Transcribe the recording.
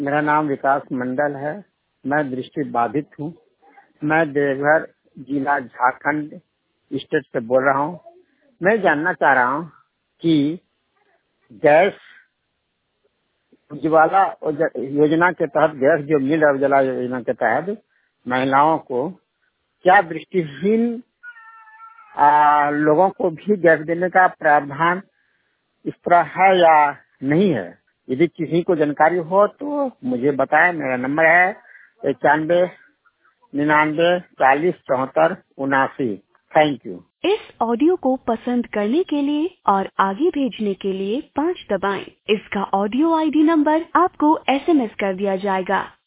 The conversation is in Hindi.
मेरा नाम विकास मंडल है। मैं दृष्टि बाधित हूँ। मैं देवघर जिला झारखंड स्टेट से बोल रहा हूँ। मैं जानना चाह रहा हूँ कि गैस उज्ज्वला योजना के तहत गैस जो मिल रहा है, उज्ज्वला योजना के तहत महिलाओं को क्या दृष्टिहीन लोगों को भी गैस देने का प्रावधान इस तरह है या नहीं है। यदि किसी को जानकारी हो तो मुझे बताएं। मेरा नंबर है 9199407479। Thank you. इस ऑडियो को पसंद करने के लिए और आगे भेजने के लिए 5 दबाएं। इसका ऑडियो आईडी नंबर आपको SMS कर दिया जाएगा।